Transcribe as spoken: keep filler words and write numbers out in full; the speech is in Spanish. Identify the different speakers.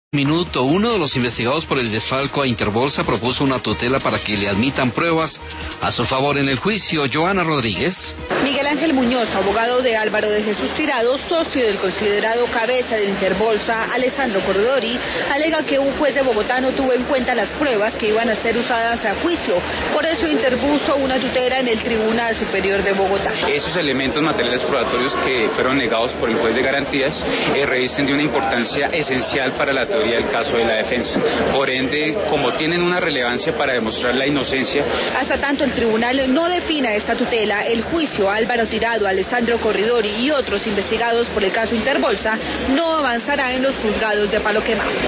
Speaker 1: Minuto, uno de los investigados por el desfalco a Interbolsa propuso una tutela para que le admitan pruebas a su favor en el juicio. Joana Rodríguez.
Speaker 2: Miguel Ángel Muñoz, abogado de Álvaro de Jesús Tirado, socio del considerado cabeza de Interbolsa, Alessandro Corridori, alega que un juez de Bogotá no tuvo en cuenta las pruebas que iban a ser usadas a juicio. Por eso interpuso una tutela en el Tribunal Superior de Bogotá.
Speaker 3: Esos elementos materiales probatorios que fueron negados por el juez de garantías eh, revisten de una importancia esencial para la teoría del caso de la defensa. Por ende, como tienen una relevancia para demostrar la inocencia.
Speaker 2: Hasta tanto el tribunal no defina esta tutela, el juicio a Álvaro Tirado, Alessandro Corridori y otros investigados por el caso Interbolsa no avanzará en los juzgados de Palo Quemado.